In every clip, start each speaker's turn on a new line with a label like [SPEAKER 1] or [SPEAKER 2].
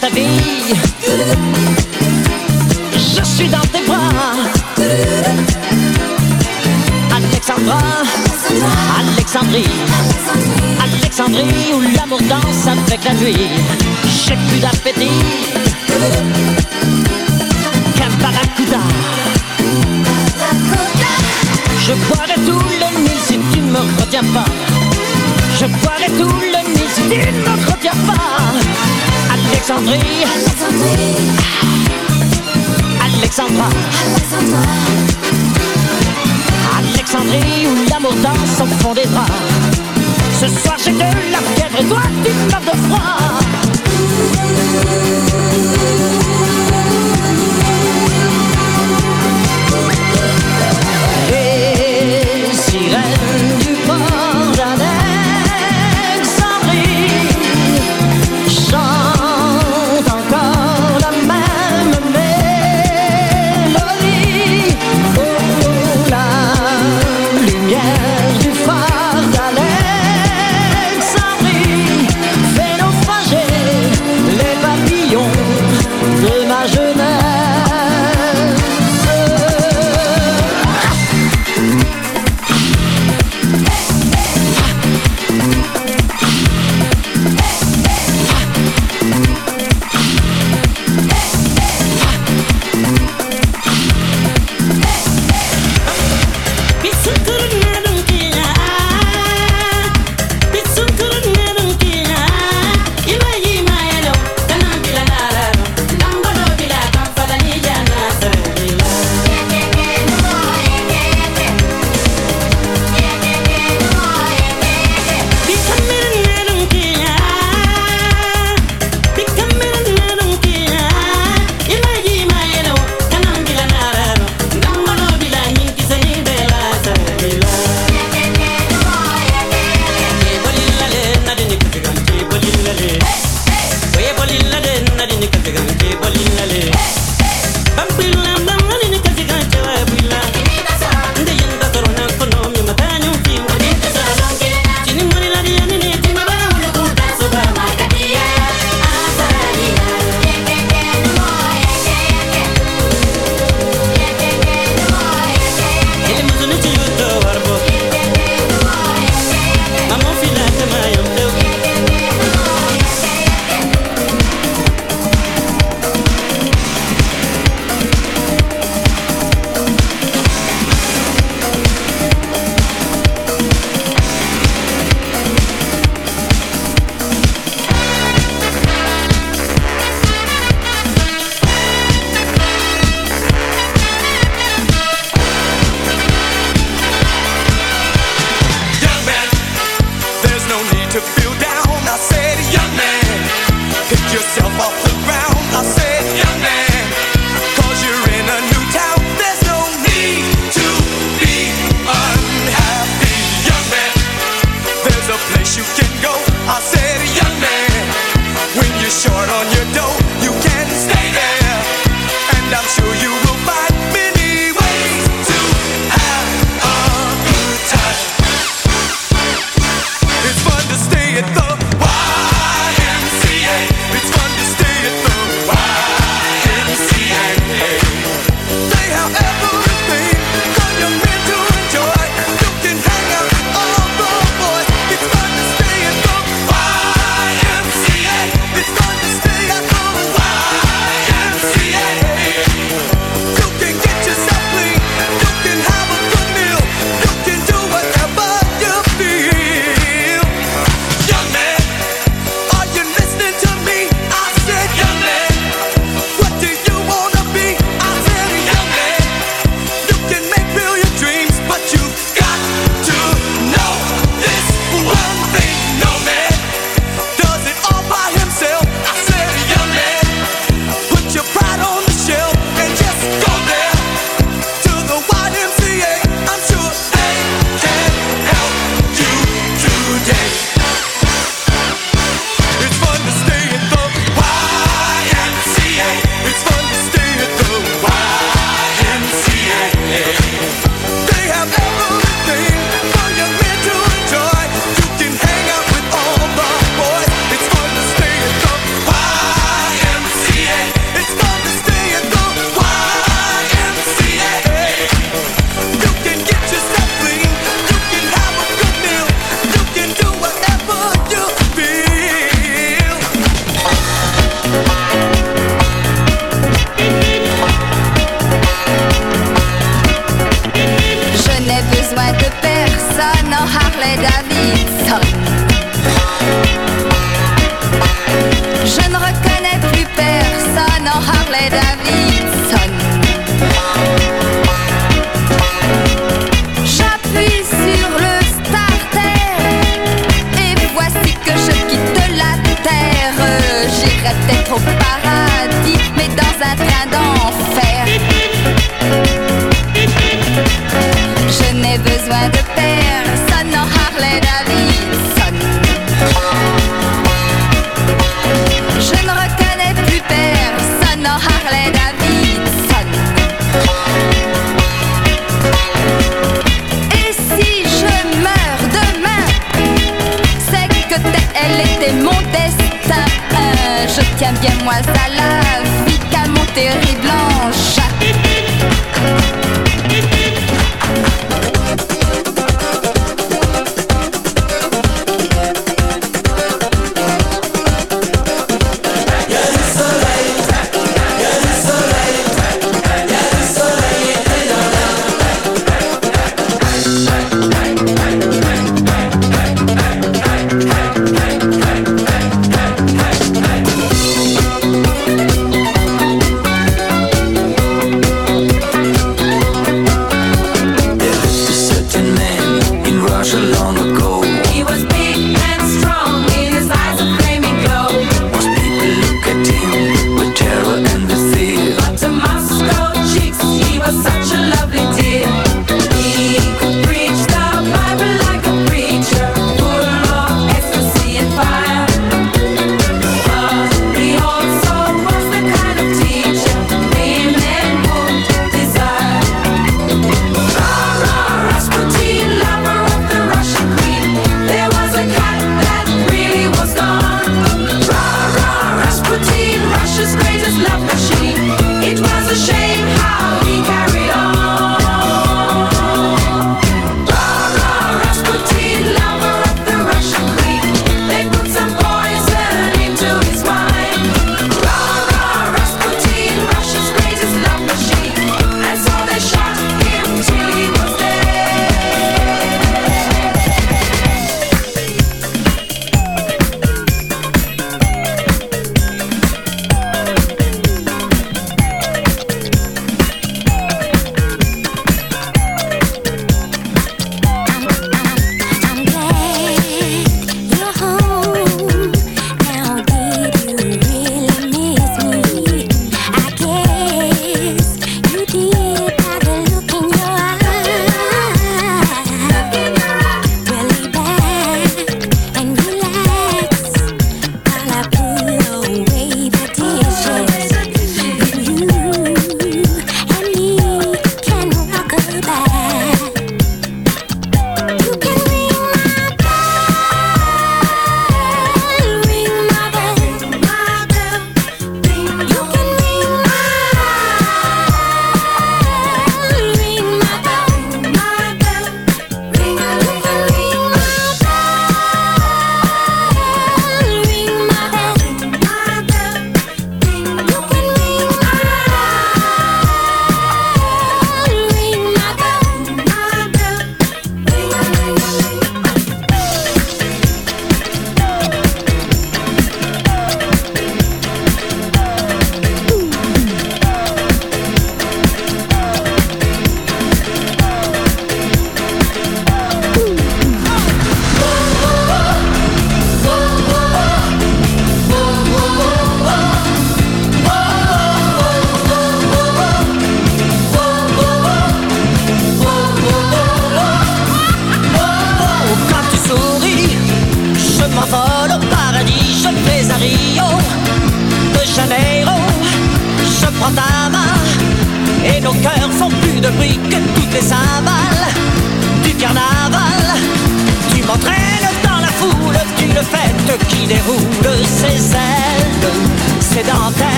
[SPEAKER 1] ta vie. Je suis dans tes bras. Alexandra, Alexandrie, Alexandrie où l'amour danse avec la nuit. J'ai plus d'appétit qu'un barracuda. Je boirai tout le Nil si tu ne me retiens pas. Je boirai tout le Nil si tu ne me retiens pas. Alexandrie, Alexandra, Alexandrie où l'amour danse au fond des draps. Ce soir j'ai de la fièvre et toi tu meurs de froid. Les sirènes du port d'Alexandrie chantent encore la même mélodie. Oh, la lumière du phare d'Alexandrie fait naufrager les papillons de ma jeunesse.
[SPEAKER 2] It's fun to stay at the Y. au paradis, mais dans un train d'enfer. Je n'ai besoin de personne en Harley Davidson. Je ne reconnais plus personne en Harley Davidson. Et si je meurs demain, c'est que elle était mon destin. Je tiens bien moi à la vie qu'à mon terrible engin.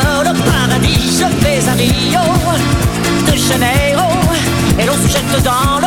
[SPEAKER 1] Dans